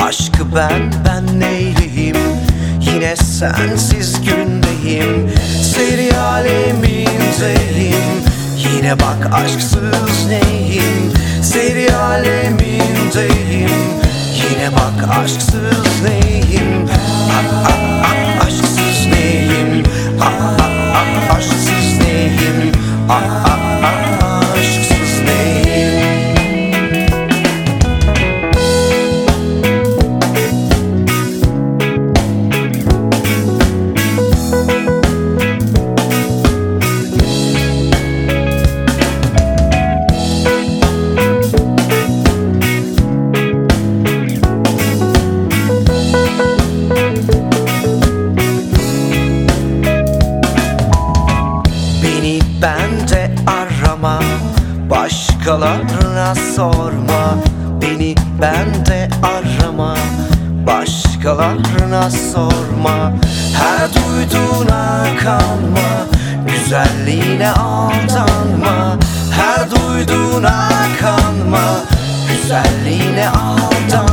Aşkı ben neyleyim, yine sensiz gündeyim. Seni alemindeyim, yine bak aşksız neyim. Seni alemindeyim, yine bak aşksız neyim. Aşksız neyim, aşksız neyim, aşksız neyim. Bende arama, başkalarına sorma. Beni bende arama, başkalarına sorma. Her duyduğuna kanma, güzelliğine aldanma. Her duyduğuna kanma, güzelliğine aldanma.